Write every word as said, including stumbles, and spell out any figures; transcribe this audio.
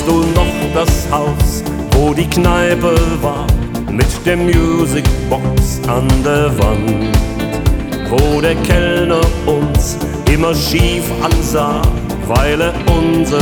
du noch das Haus, wo die Kneipe war, mit der Musicbox an der Wand, wo der Kellner uns immer schief ansah, weil er unser